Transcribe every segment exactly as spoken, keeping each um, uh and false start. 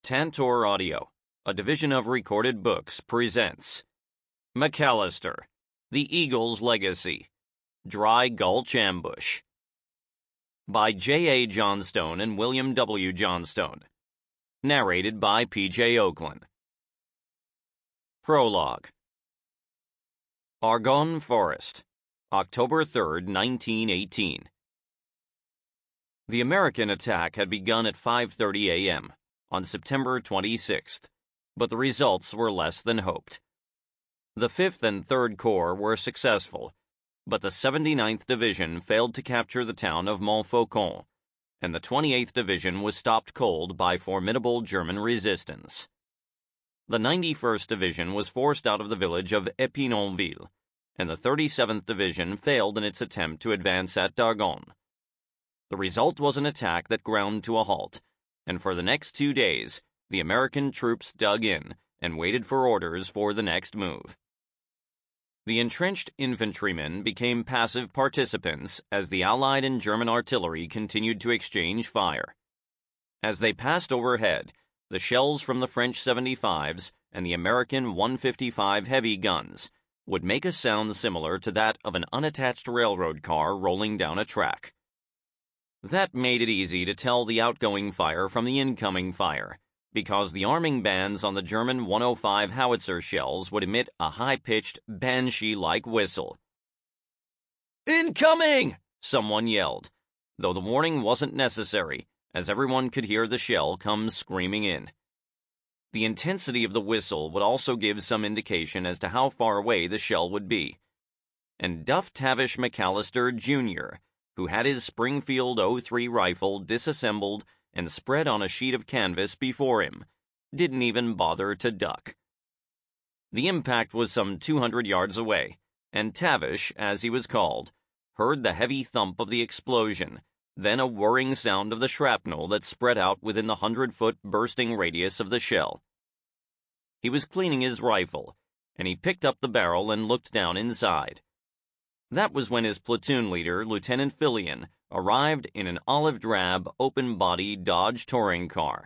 Tantor Audio, a division of Recorded Books, presents McAllister, The Eagle's Legacy, Dry Gulch Ambush, by J A Johnstone and William W. Johnstone. Narrated by P J Oakland. Prologue. Argonne Forest, October third, nineteen eighteen. The American attack had begun at five thirty a m on September twenty-sixth, but the results were less than hoped. The fifth and third Corps were successful, but the seventy-ninth Division failed to capture the town of Montfaucon, and the twenty-eighth Division was stopped cold by formidable German resistance. The ninety-first Division was forced out of the village of Epinonville, and the thirty-seventh Division failed in its attempt to advance at Dargonne. The result was an attack that ground to a halt, and for the next two days, the American troops dug in and waited for orders for the next move. The entrenched infantrymen became passive participants as the Allied and German artillery continued to exchange fire. As they passed overhead, the shells from the French seventy-fives and the American one fifty-five heavy guns would make a sound similar to that of an unattached railroad car rolling down a track. That made it easy to tell the outgoing fire from the incoming fire, because the arming bands on the German one oh five howitzer shells would emit a high-pitched, banshee-like whistle. "Incoming!" someone yelled, though the warning wasn't necessary, as everyone could hear the shell come screaming in. The intensity of the whistle would also give some indication as to how far away the shell would be. And Duff Tavish McAllister, Junior, who had his Springfield oh three rifle disassembled and spread on a sheet of canvas before him, didn't even bother to duck. The impact was some two hundred yards away, and Tavish, as he was called, heard the heavy thump of the explosion, then a whirring sound of the shrapnel that spread out within the hundred-foot bursting radius of the shell. He was cleaning his rifle, and he picked up the barrel and looked down inside. That was when his platoon leader, Lieutenant Fillion, arrived in an olive-drab, open-body Dodge touring car.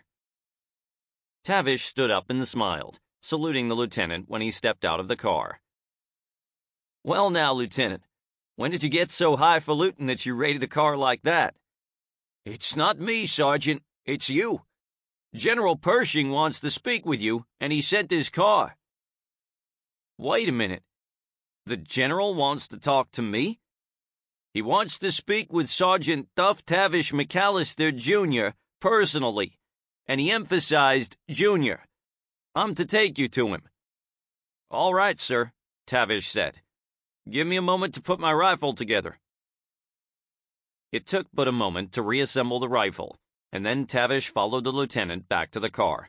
Tavish stood up and smiled, saluting the lieutenant when he stepped out of the car. "Well now, Lieutenant, when did you get so highfalutin that you raided a car like that?" "It's not me, Sergeant. It's you. General Pershing wants to speak with you, and he sent his car." "Wait a minute. The general wants to talk to me?" "He wants to speak with Sergeant Duff Tavish McAllister, Junior, personally, and he emphasized Junior. I'm to take you to him." "All right, sir," Tavish said. "Give me a moment to put my rifle together." It took but a moment to reassemble the rifle, and then Tavish followed the lieutenant back to the car.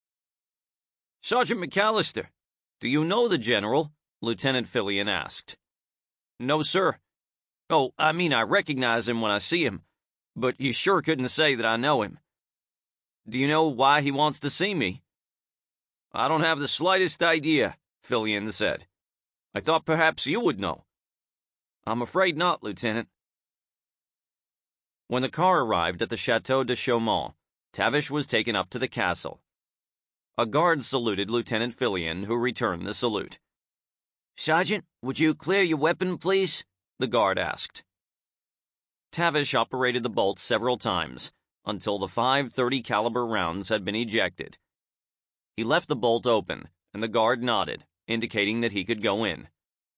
"Sergeant McAllister, do you know the general?" Lieutenant Fillion asked. "No, sir. Oh, I mean I recognize him when I see him, but you sure couldn't say that I know him. Do you know why he wants to see me?" "I don't have the slightest idea," Fillion said. "I thought perhaps you would know." "I'm afraid not, Lieutenant." When the car arrived at the Chateau de Chaumont, Tavish was taken up to the castle. A guard saluted Lieutenant Fillion, who returned the salute. "Sergeant, would you clear your weapon, please?" the guard asked. Tavish operated the bolt several times, until the five thirty caliber rounds had been ejected. He left the bolt open, and the guard nodded, indicating that he could go in.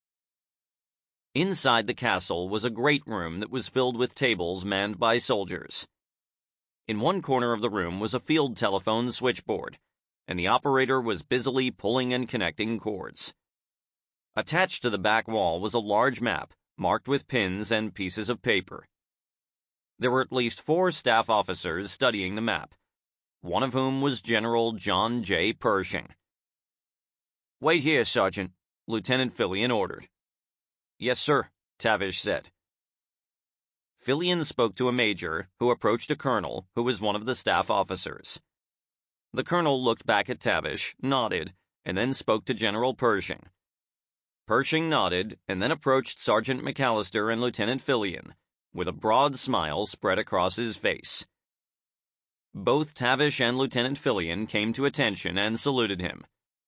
Inside the castle was a great room that was filled with tables manned by soldiers. In one corner of the room was a field telephone switchboard, and the operator was busily pulling and connecting cords. Attached to the back wall was a large map, marked with pins and pieces of paper. There were at least four staff officers studying the map, one of whom was General John J. Pershing. "Wait here, Sergeant," Lieutenant Fillion ordered. "Yes, sir," Tavish said. Fillion spoke to a major, who approached a colonel, who was one of the staff officers. The colonel looked back at Tavish, nodded, and then spoke to General Pershing. Pershing nodded, and then approached Sergeant McAllister and Lieutenant Fillion, with a broad smile spread across his face. Both Tavish and Lieutenant Fillion came to attention and saluted him.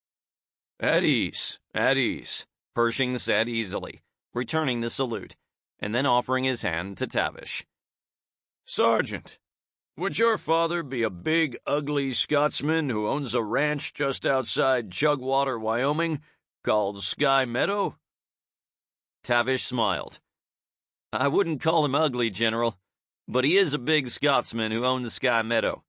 "At ease, at ease," Pershing said easily, returning the salute, and then offering his hand to Tavish. "Sergeant, would your father be a big, ugly Scotsman who owns a ranch just outside Chugwater, Wyoming, called Sky Meadow?" Tavish smiled. "I wouldn't call him ugly, General, but he is a big Scotsman who owns Sky Meadow."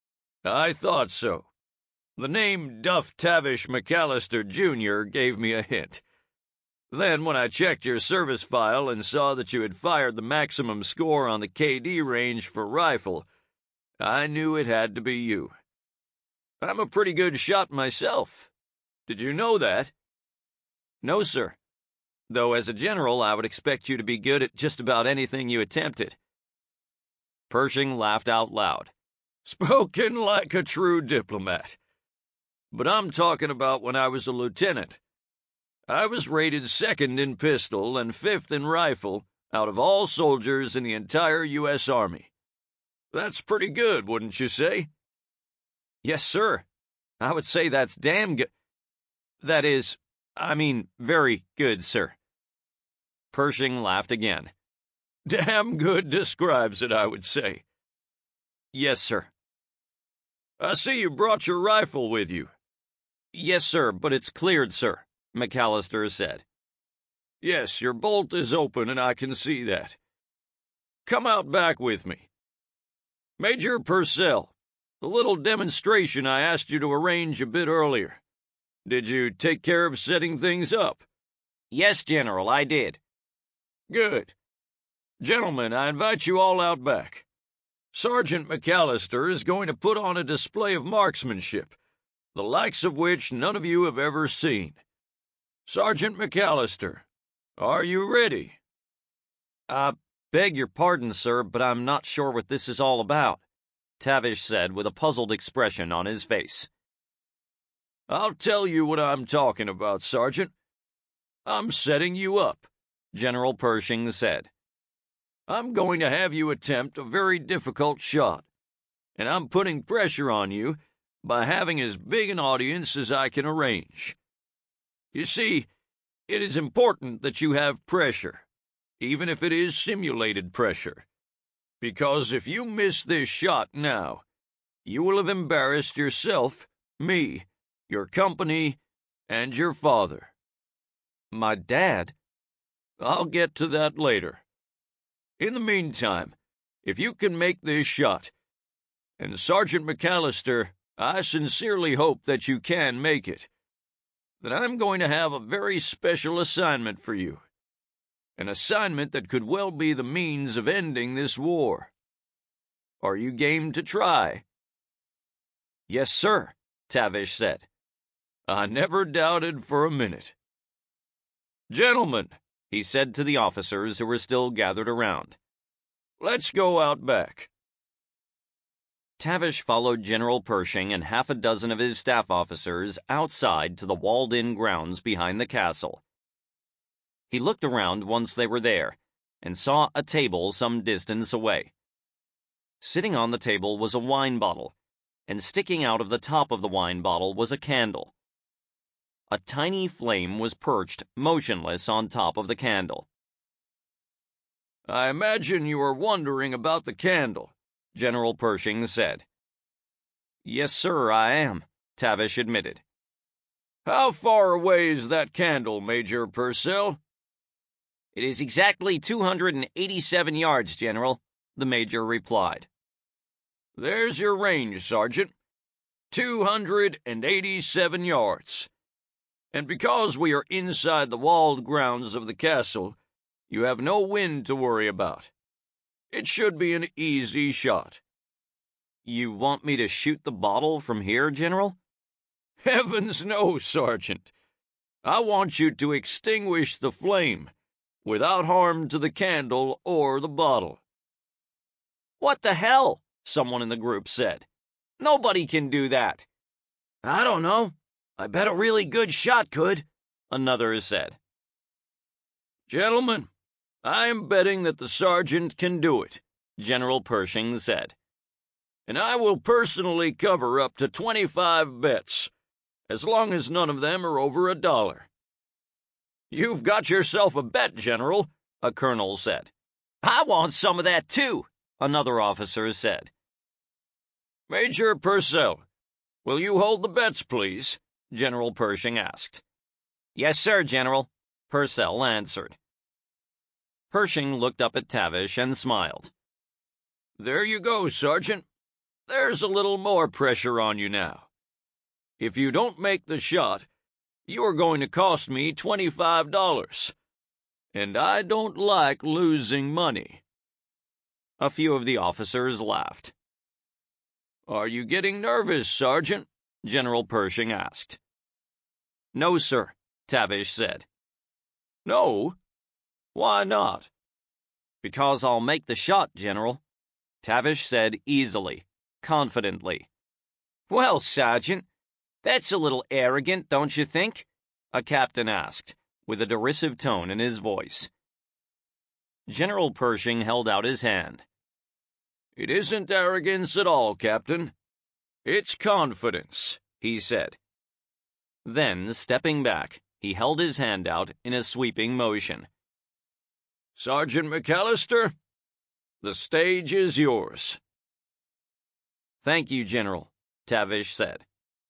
"I thought so. The name Duff Tavish McAllister, Junior gave me a hint. Then, when I checked your service file and saw that you had fired the maximum score on the K D range for rifle, I knew it had to be you. I'm a pretty good shot myself. Did you know that?" "No, sir. Though as a general, I would expect you to be good at just about anything you attempted." Pershing laughed out loud. "Spoken like a true diplomat. But I'm talking about when I was a lieutenant. I was rated second in pistol and fifth in rifle out of all soldiers in the entire U S Army. That's pretty good, wouldn't you say?" "Yes, sir. I would say that's damn good. That is, I mean, very good, sir." Pershing laughed again. "Damn good describes it, I would say." "Yes, sir." "I see you brought your rifle with you." "Yes, sir, but it's cleared, sir," McAllister said. "Yes, your bolt is open, and I can see that. Come out back with me. Major Purcell, the little demonstration I asked you to arrange a bit earlier. Did you take care of setting things up?" "Yes, General, I did." "Good. Gentlemen, I invite you all out back. Sergeant McAllister is going to put on a display of marksmanship, the likes of which none of you have ever seen. Sergeant McAllister, are you ready?" "I beg your pardon, sir, but I'm not sure what this is all about," Tavish said with a puzzled expression on his face. "I'll tell you what I'm talking about, Sergeant. I'm setting you up," General Pershing said. "I'm going to have you attempt a very difficult shot, and I'm putting pressure on you by having as big an audience as I can arrange. You see, it is important that you have pressure, even if it is simulated pressure, because if you miss this shot now, you will have embarrassed yourself, me, your company, and your father." "My dad?" "I'll get to that later. In the meantime, if you can make this shot, and Sergeant McAllister, I sincerely hope that you can make it, then I'm going to have a very special assignment for you. An assignment that could well be the means of ending this war. Are you game to try?" "Yes, sir," Tavish said. "I never doubted for a minute. Gentlemen," he said to the officers who were still gathered around, "let's go out back." Tavish followed General Pershing and half a dozen of his staff officers outside to the walled-in grounds behind the castle. He looked around once they were there and saw a table some distance away. Sitting on the table was a wine bottle, and sticking out of the top of the wine bottle was a candle. A tiny flame was perched motionless on top of the candle. "I imagine you are wondering about the candle," General Pershing said. "Yes, sir, I am," Tavish admitted. "How far away is that candle, Major Purcell?" "It is exactly two hundred eighty-seven yards, General," the major replied. "There's your range, Sergeant. two hundred eighty-seven yards. And because we are inside the walled grounds of the castle, you have no wind to worry about. It should be an easy shot." "You want me to shoot the bottle from here, General?" "Heavens no, Sergeant. I want you to extinguish the flame without harm to the candle or the bottle." "What the hell?" someone in the group said. "Nobody can do that." "I don't know. I bet a really good shot could," another said. "Gentlemen, I am betting that the sergeant can do it," General Pershing said. and I will personally cover up to twenty-five bets, as long as none of them are over a dollar." "You've got yourself a bet, General," a colonel said. "I want some of that, too," another officer said. "Major Purcell, will you hold the bets, please?" General Pershing asked. "Yes, sir, General," Purcell answered. Pershing looked up at Tavish and smiled. "There you go, Sergeant. There's a little more pressure on you now. If you don't make the shot, you are going to cost me twenty-five dollars. And I don't like losing money." A few of the officers laughed. "Are you getting nervous, Sergeant?" General Pershing asked. "No, sir," Tavish said. "No? Why not?" "Because I'll make the shot, General," Tavish said easily, confidently. "Well, Sergeant, that's a little arrogant, don't you think?" a captain asked, with a derisive tone in his voice. General Pershing held out his hand. "It isn't arrogance at all, Captain. It's confidence," he said. Then, stepping back, he held his hand out in a sweeping motion. "Sergeant McAllister, the stage is yours." "Thank you, General," Tavish said.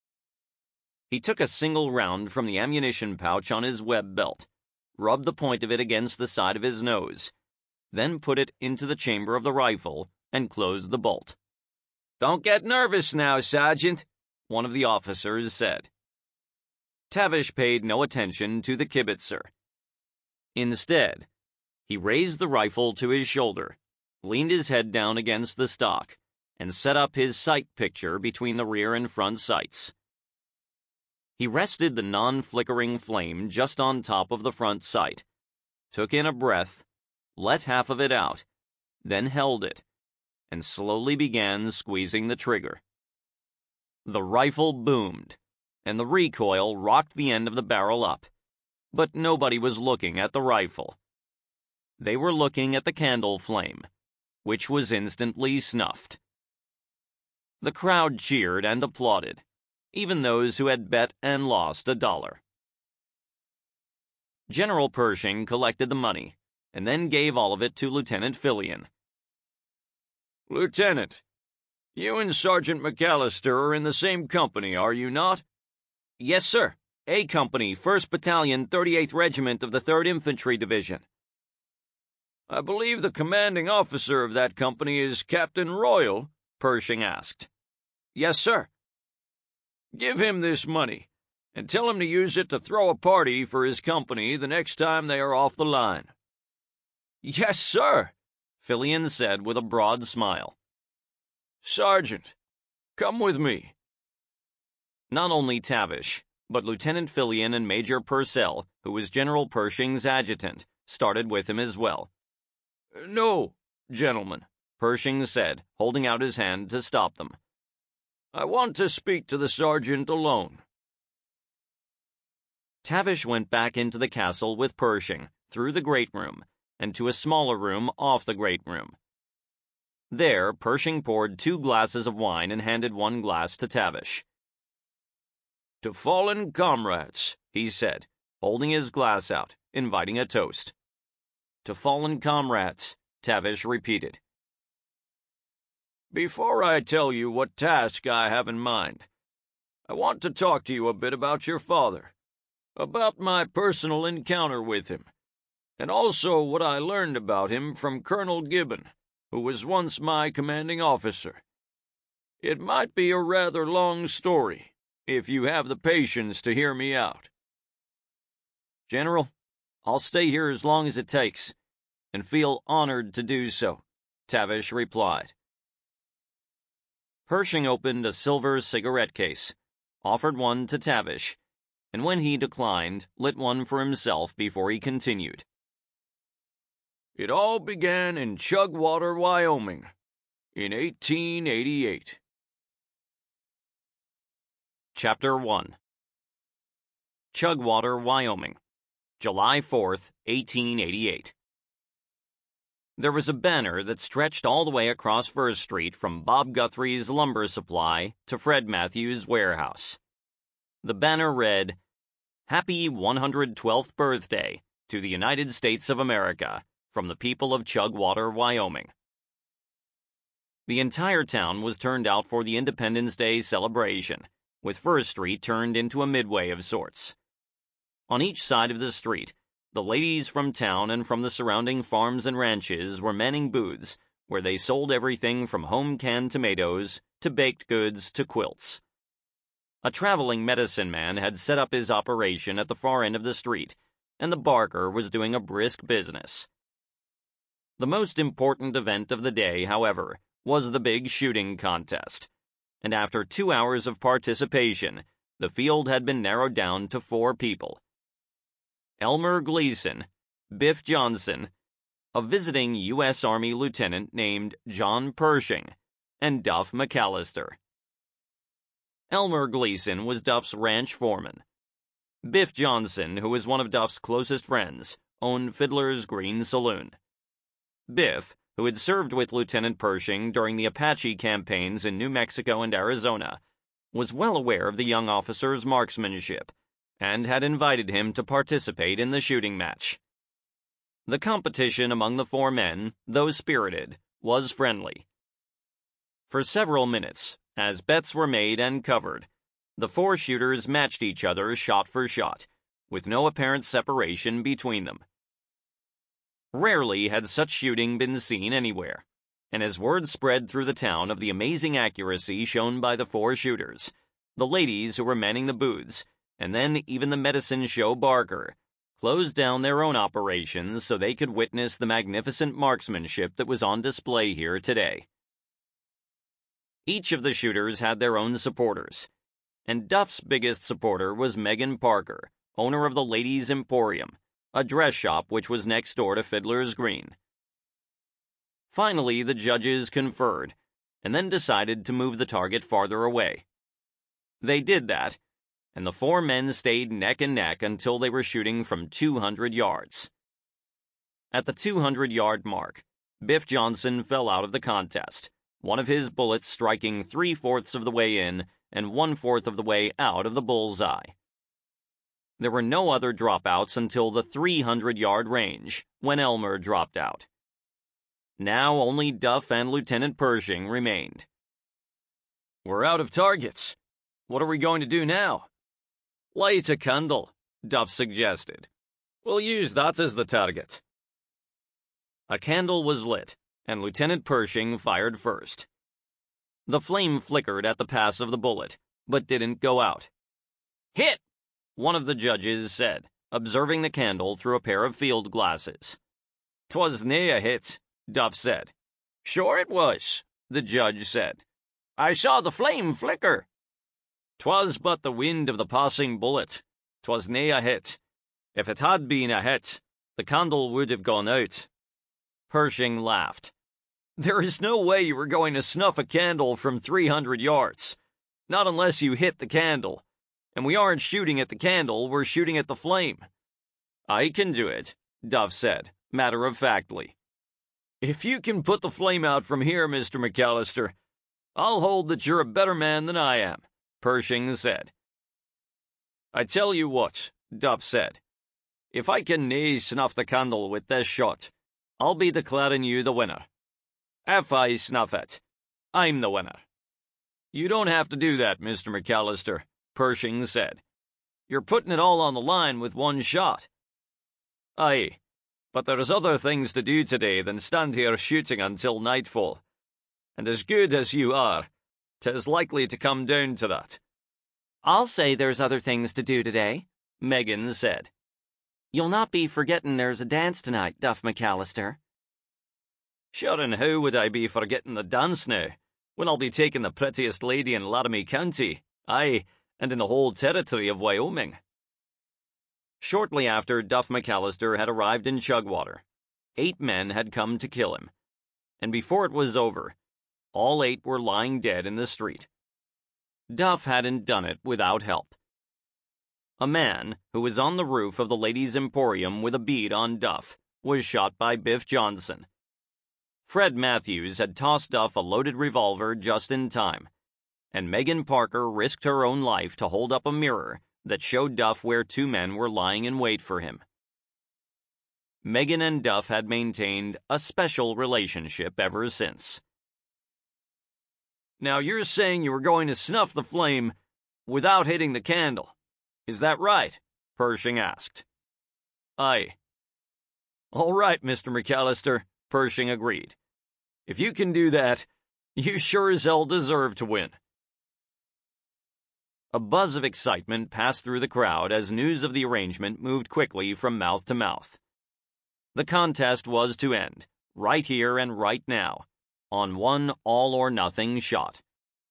He took a single round from the ammunition pouch on his web belt, rubbed the point of it against the side of his nose, then put it into the chamber of the rifle and closed the bolt. "Don't get nervous now, Sergeant," one of the officers said. Tavish paid no attention to the kibitzer. Instead, he raised the rifle to his shoulder, leaned his head down against the stock, and set up his sight picture between the rear and front sights. He rested the non-flickering flame just on top of the front sight, took in a breath, let half of it out, then held it, and slowly began squeezing the trigger. The rifle boomed, and the recoil rocked the end of the barrel up, but nobody was looking at the rifle. They were looking at the candle flame, which was instantly snuffed. The crowd cheered and applauded, even those who had bet and lost a dollar. General Pershing collected the money, and then gave all of it to Lieutenant Fillion. "Lieutenant, you and Sergeant McAllister are in the same company, are you not?" "Yes, sir. A Company, first Battalion, thirty-eighth Regiment of the third Infantry Division." "I believe the commanding officer of that company is Captain Royal?" Pershing asked. "Yes, sir." "Give him this money, and tell him to use it to throw a party for his company the next time they are off the line." "Yes, sir," Fillion said with a broad smile. "Sergeant, come with me." Not only Tavish, but Lieutenant Fillion and Major Purcell, who was General Pershing's adjutant, started with him as well. "No, gentlemen," Pershing said, holding out his hand to stop them. "I want to speak to the sergeant alone." Tavish went back into the castle with Pershing, through the great room, and to a smaller room off the great room. There, Pershing poured two glasses of wine and handed one glass to Tavish. "To fallen comrades," he said, holding his glass out, inviting a toast. "To fallen comrades," Tavish repeated. "Before I tell you what task I have in mind, I want to talk to you a bit about your father, about my personal encounter with him, and also what I learned about him from Colonel Gibbon, who was once my commanding officer. It might be a rather long story, if you have the patience to hear me out." "General, I'll stay here as long as it takes, and feel honored to do so," Tavish replied. Pershing opened a silver cigarette case, offered one to Tavish, and when he declined, lit one for himself before he continued. "It all began in Chugwater, Wyoming, in eighteen eighty-eight. Chapter one. Chugwater, Wyoming, July fourth, eighteen eighty-eight. There was a banner that stretched all the way across First Street from Bob Guthrie's lumber supply to Fred Matthews' warehouse. The banner read, "Happy one hundred twelfth birthday to the United States of America from the people of Chugwater, Wyoming." The entire town was turned out for the Independence Day celebration, with First Street turned into a midway of sorts. On each side of the street, the ladies from town and from the surrounding farms and ranches were manning booths where they sold everything from home-canned tomatoes to baked goods to quilts. A traveling medicine man had set up his operation at the far end of the street, and the barker was doing a brisk business. The most important event of the day, however, was the big shooting contest, and after two hours of participation, the field had been narrowed down to four people: Elmer Gleason, Biff Johnson, a visiting U S Army lieutenant named John Pershing, and Duff McAllister. Elmer Gleason was Duff's ranch foreman. Biff Johnson, who was one of Duff's closest friends, owned Fiddler's Green Saloon. Biff, who had served with Lieutenant Pershing during the Apache campaigns in New Mexico and Arizona, was well aware of the young officer's marksmanship, and had invited him to participate in the shooting match. The competition among the four men, though spirited, was friendly. For several minutes, as bets were made and covered, the four shooters matched each other shot for shot, with no apparent separation between them. Rarely had such shooting been seen anywhere, and as word spread through the town of the amazing accuracy shown by the four shooters, the ladies who were manning the booths, and then even the medicine show barker, closed down their own operations so they could witness the magnificent marksmanship that was on display here today. Each of the shooters had their own supporters, and Duff's biggest supporter was Megan Parker, owner of the Ladies' Emporium, a dress shop which was next door to Fiddler's Green. Finally, the judges conferred, and then decided to move the target farther away. They did that, and the four men stayed neck and neck until they were shooting from two hundred yards. At the two hundred yard mark, Biff Johnson fell out of the contest, one of his bullets striking three-fourths of the way in and one-fourth of the way out of the bullseye. There were no other dropouts until the three hundred yard range, when Elmer dropped out. Now only Duff and Lieutenant Pershing remained. "We're out of targets. What are we going to do now?" "Light a candle," Duff suggested. "We'll use that as the target." A candle was lit, and Lieutenant Pershing fired first. The flame flickered at the pass of the bullet, but didn't go out. "Hit!" one of the judges said, observing the candle through a pair of field glasses. "'Twas nae a hit," Duff said. "Sure it was," the judge said. "I saw the flame flicker." "'Twas but the wind of the passing bullet. 'Twas nae a hit. If it had been a hit, the candle would have gone out." Pershing laughed. "There is no way you were going to snuff a candle from three hundred yards. Not unless you hit the candle. And we aren't shooting at the candle, we're shooting at the flame." "I can do it," Duff said, matter-of-factly. "If you can put the flame out from here, Mister McAllister, I'll hold that you're a better man than I am," Pershing said. "I tell you what," Duff said. "If I can nae snuff the candle with this shot, I'll be declaring you the winner. If I snuff it, I'm the winner." "You don't have to do that, Mister McAllister," Pershing said. "You're putting it all on the line with one shot." "Aye, but there's other things to do today than stand here shooting until nightfall. And as good as you are, 'tis likely to come down to that." "I'll say there's other things to do today," Megan said. "You'll not be forgetting there's a dance tonight, Duff McAllister." "Sure, and how would I be forgetting the dance now, when I'll be taking the prettiest lady in Laramie County, aye, and in the whole territory of Wyoming?" Shortly after Duff McAllister had arrived in Chugwater, eight men had come to kill him, and before it was over, all eight were lying dead in the street. Duff hadn't done it without help. A man, who was on the roof of the Ladies' Emporium with a bead on Duff, was shot by Biff Johnson, Fred Matthews had tossed Duff a loaded revolver just in time, and Megan Parker risked her own life to hold up a mirror that showed Duff where two men were lying in wait for him. Megan and Duff had maintained a special relationship ever since. Now you're saying you were going to snuff the flame without hitting the candle. Is that right? Pershing asked. Aye. All right, Mister McAllister, Pershing agreed. If you can do that, you sure as hell deserve to win. A buzz of excitement passed through the crowd as news of the arrangement moved quickly from mouth to mouth. The contest was to end, right here and right now, on one all-or-nothing shot.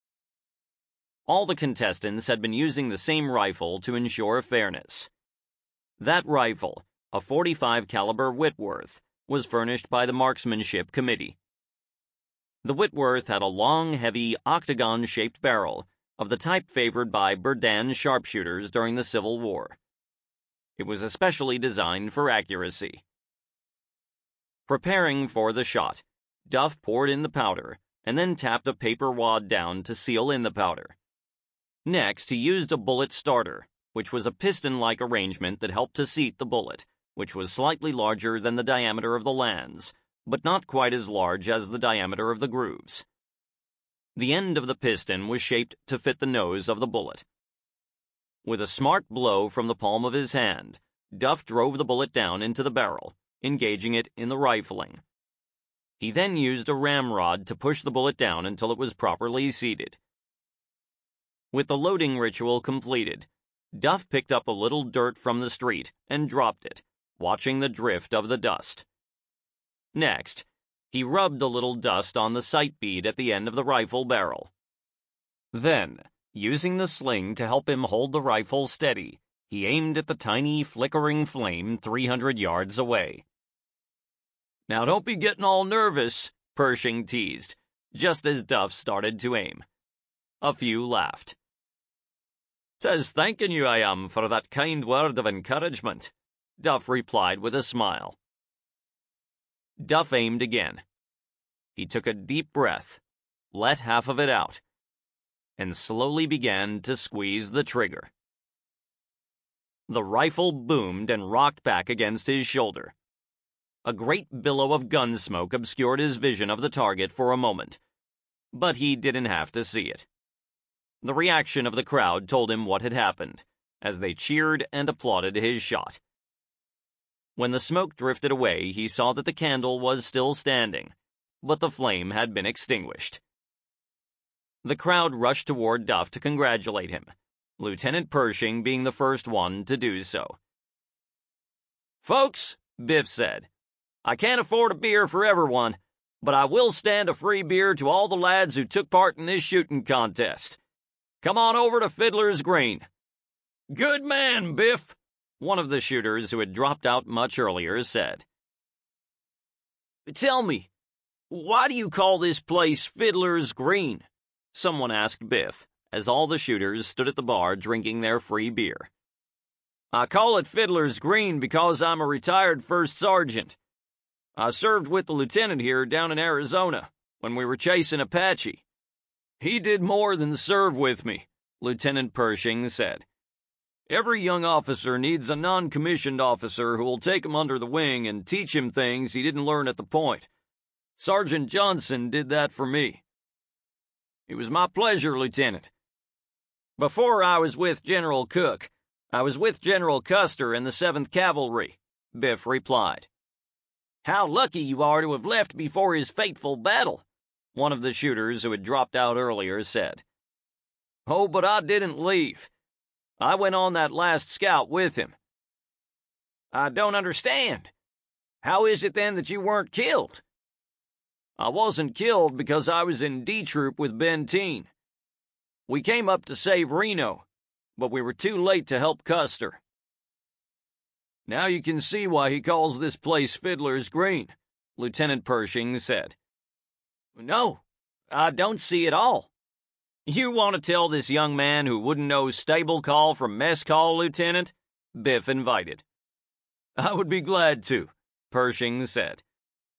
All the contestants had been using the same rifle to ensure fairness. That rifle, a forty-five caliber Whitworth, was furnished by the Marksmanship Committee. The Whitworth had a long, heavy, octagon-shaped barrel of the type favored by Berdan sharpshooters during the Civil War. It was especially designed for accuracy. Preparing for the shot, Duff poured in the powder and then tapped a paper wad down to seal in the powder. Next, he used a bullet starter, which was a piston-like arrangement that helped to seat the bullet, which was slightly larger than the diameter of the lands, but not quite as large as the diameter of the grooves. The end of the piston was shaped to fit the nose of the bullet. With a smart blow from the palm of his hand, Duff drove the bullet down into the barrel, engaging it in the rifling. He then used a ramrod to push the bullet down until it was properly seated. With the loading ritual completed, Duff picked up a little dirt from the street and dropped it, watching the drift of the dust. Next, he rubbed a little dust on the sight bead at the end of the rifle barrel. Then, using the sling to help him hold the rifle steady, he aimed at the tiny, flickering flame three hundred yards away. Now don't be getting all nervous, Pershing teased, just as Duff started to aim. A few laughed. "'Tis thanking you I am for that kind word of encouragement," Duff replied with a smile. Duff aimed again. He took a deep breath, let half of it out, and slowly began to squeeze the trigger. The rifle boomed and rocked back against his shoulder. A great billow of gun smoke obscured his vision of the target for a moment, but he didn't have to see it. The reaction of the crowd told him what had happened, as they cheered and applauded his shot. When the smoke drifted away, he saw that the candle was still standing, but the flame had been extinguished. The crowd rushed toward Duff to congratulate him, Lieutenant Pershing being the first one to do so. "Folks," Biff said, "I can't afford a beer for everyone, but I will stand a free beer to all the lads who took part in this shooting contest. Come on over to Fiddler's Green." "Good man, Biff," one of the shooters who had dropped out much earlier said. "Tell me, why do you call this place Fiddler's Green?" someone asked Biff, as all the shooters stood at the bar drinking their free beer. "I call it Fiddler's Green because I'm a retired first sergeant. I served with the lieutenant here down in Arizona when we were chasing Apache. He did more than serve with me," Lieutenant Pershing said. "Every young officer needs a non-commissioned officer who will take him under the wing and teach him things he didn't learn at the point. Sergeant Johnson did that for me." "It was my pleasure, Lieutenant. Before I was with General Cook, I was with General Custer in the seventh Cavalry," Biff replied. "How lucky you are to have left before his fateful battle," one of the shooters who had dropped out earlier said. "Oh, but I didn't leave. I went on that last scout with him." "I don't understand. How is it then that you weren't killed?" "I wasn't killed because I was in D Troop with Benteen. We came up to save Reno, but we were too late to help Custer." "Now you can see why he calls this place Fiddler's Green," Lieutenant Pershing said. "No, I don't see it all. You want to tell this young man who wouldn't know stable call from mess call, Lieutenant?" Biff invited. "I would be glad to," Pershing said.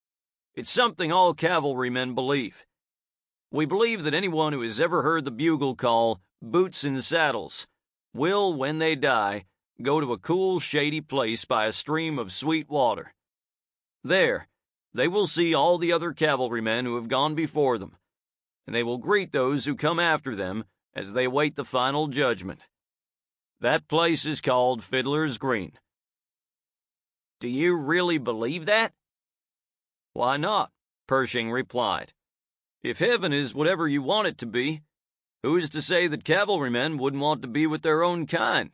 It's something all cavalrymen believe. We believe that anyone who has ever heard the bugle call, boots and saddles, will, when they die, go to a cool, shady place by a stream of sweet water. There, they will see all the other cavalrymen who have gone before them, and they will greet those who come after them as they await the final judgment. That place is called Fiddler's Green. Do you really believe that? Why not? Pershing replied. If heaven is whatever you want it to be, who is to say that cavalrymen wouldn't want to be with their own kind?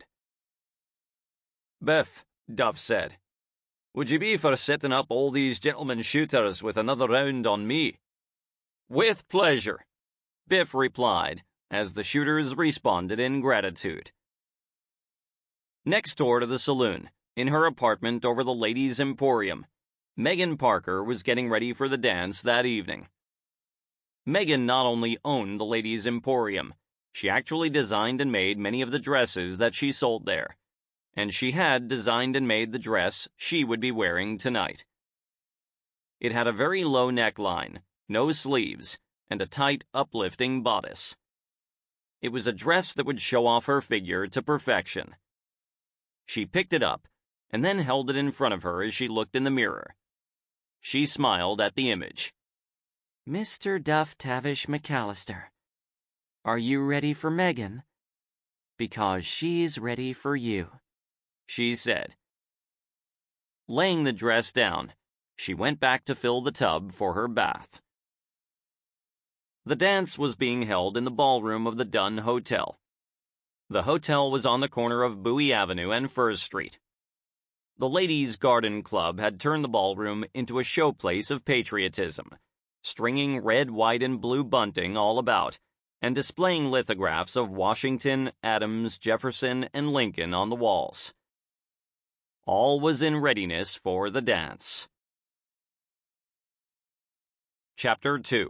Biff, Duff said, would you be for setting up all these gentlemen shooters with another round on me? With pleasure, Biff replied, as the shooters responded in gratitude. Next door to the saloon, in her apartment over the Ladies' Emporium, Megan Parker was getting ready for the dance that evening. Megan not only owned the Ladies' Emporium, she actually designed and made many of the dresses that she sold there, and she had designed and made the dress she would be wearing tonight. It had a very low neckline, no sleeves, and a tight, uplifting bodice. It was a dress that would show off her figure to perfection. She picked it up, and then held it in front of her as she looked in the mirror. She smiled at the image. Mister Duff Tavish McAllister, are you ready for Megan? Because she's ready for you, she said. Laying the dress down, she went back to fill the tub for her bath. The dance was being held in the ballroom of the Dunn Hotel. The hotel was on the corner of Bowie Avenue and First Street. The Ladies' Garden Club had turned the ballroom into a showplace of patriotism, stringing red, white, and blue bunting all about, and displaying lithographs of Washington, Adams, Jefferson, and Lincoln on the walls. All was in readiness for the dance. Chapter two.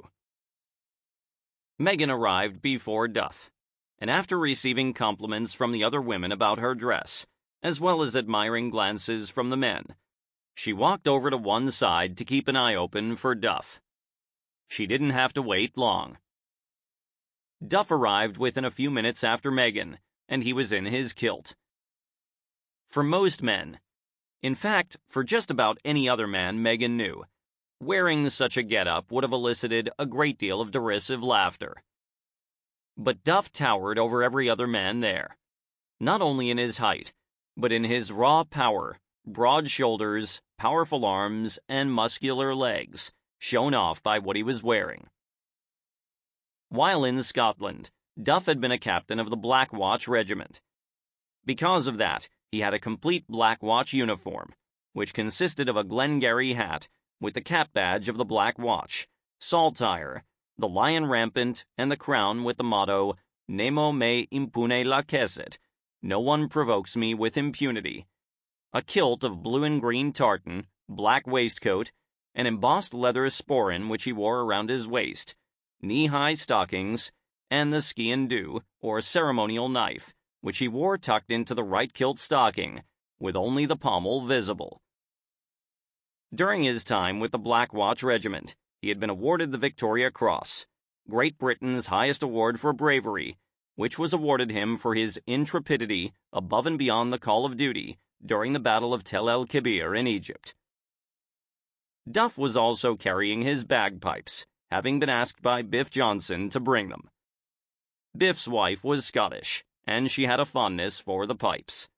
Megan arrived before Duff, and after receiving compliments from the other women about her dress, as well as admiring glances from the men, she walked over to one side to keep an eye open for Duff. She didn't have to wait long. Duff arrived within a few minutes after Megan, and he was in his kilt. For most men, in fact, for just about any other man Megan knew, wearing such a get-up would have elicited a great deal of derisive laughter. But Duff towered over every other man there, not only in his height, but in his raw power, broad shoulders, powerful arms, and muscular legs, shown off by what he was wearing. While in Scotland, Duff had been a captain of the Black Watch Regiment. Because of that, he had a complete Black Watch uniform, which consisted of a Glengarry hat with the cap badge of the Black Watch, saltire, the lion rampant, and the crown with the motto, Nemo me impune lacessit, no one provokes me with impunity, a kilt of blue and green tartan, black waistcoat, an embossed leather sporran which he wore around his waist, knee-high stockings, and the ski-and-do, or ceremonial knife, which he wore tucked into the right kilt stocking, with only the pommel visible. During his time with the Black Watch Regiment, he had been awarded the Victoria Cross, Great Britain's highest award for bravery, which was awarded him for his intrepidity above and beyond the call of duty during the Battle of Tel el-Kebir in Egypt. Duff was also carrying his bagpipes, having been asked by Biff Johnson to bring them. Biff's wife was Scottish, and she had a fondness for the pipes.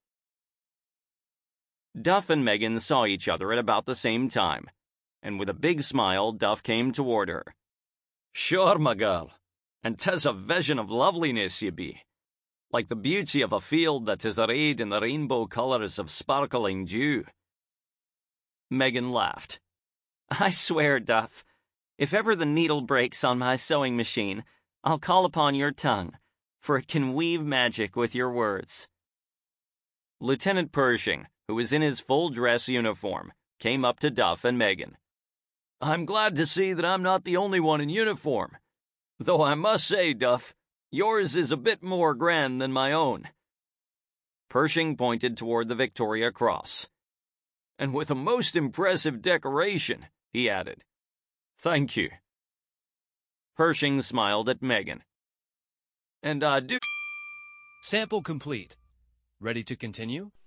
Duff and Megan saw each other at about the same time, and with a big smile Duff came toward her. "Sure, my girl, and 'tis a vision of loveliness ye be, like the beauty of a field that is arrayed in the rainbow colours of sparkling dew." Megan laughed. I swear, Duff, if ever the needle breaks on my sewing machine, I'll call upon your tongue, for it can weave magic with your words. Lieutenant Pershing, who was in his full dress uniform, came up to Duff and Megan. "I'm glad to see that I'm not the only one in uniform, though I must say, Duff, yours is a bit more grand than my own." Pershing pointed toward the Victoria Cross. "And with a most impressive decoration," he added. Thank you. Pershing smiled at Megan. And I do... Sample complete. Ready to continue?